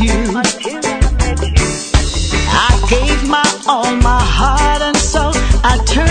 you. I gave my all, my heart and soul. I turned